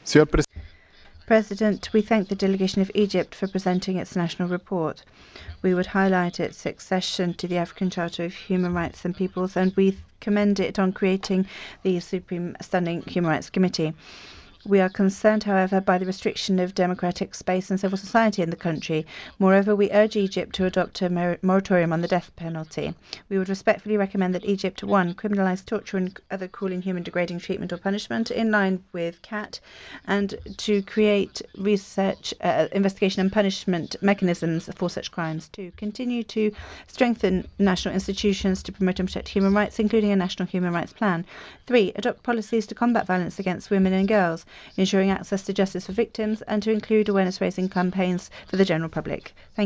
President, we thank the delegation of Egypt for presenting its national report. We would highlight its accession to the African Charter of Human Rights and Peoples, and we commend it on creating the Supreme Standing Human Rights Committee. We are concerned, however, by the restriction of democratic space and civil society in the country. Moreover, we urge Egypt to adopt a moratorium on the death penalty. We would respectfully recommend that Egypt, 1, criminalize torture and other cruel, inhuman, degrading treatment or punishment in line with CAT, and to create research, investigation and punishment mechanisms for such crimes. 2, continue to strengthen national institutions to promote and protect human rights, including a national human rights plan. 3, adopt policies to combat violence against women and girls, ensuring access to justice for victims, and to include awareness-raising campaigns for the general public. Thank you.